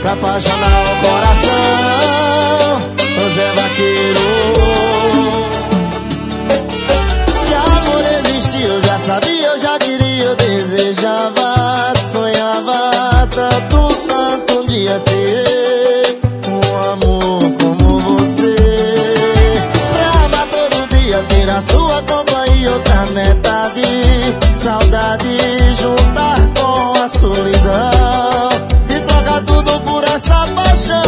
pra apaixonar o coração. Zé Vaqueiro. Que amor existia, eu já sabia, eu já queria, eu desejava, sonhava tanto um dia ter um amor como você. Pra amar todo dia, ter a sua companhia, outra metade, saudade, juntar com a solidão e trocar tudo por essa paixão.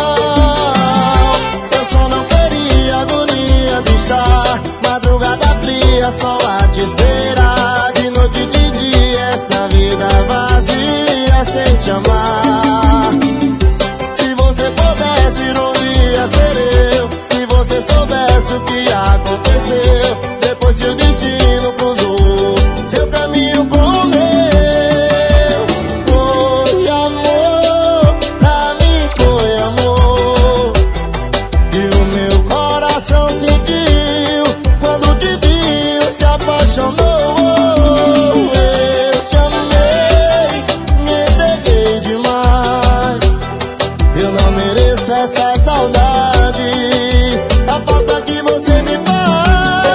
Eu só não queria a agonia de estar madrugada fria, só a te esperar, de noite e de dia, essa vida vazia sem te amar. Se você pudesse um dia ser eu, se você soubesse o que aconteceu, depois que o destino cruzou seu caminho com o meu. Foi amor, pra mim foi amor, e o meu coração sentiu quando te viu, se apaixonou. Eu te amei, me entreguei demais. Eu não mereço essa saudade, a falta que você me faz.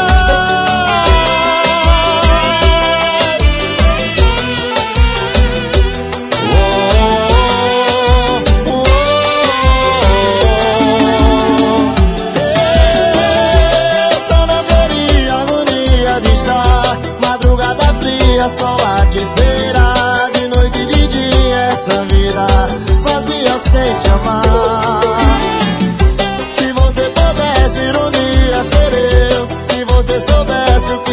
Eu só não queria a agonia de estar madrugada fria, só a te esperar, de noite e de dia, essa vida vazia sem te amar. Se você pudesse um dia ser eu, se você soubesse o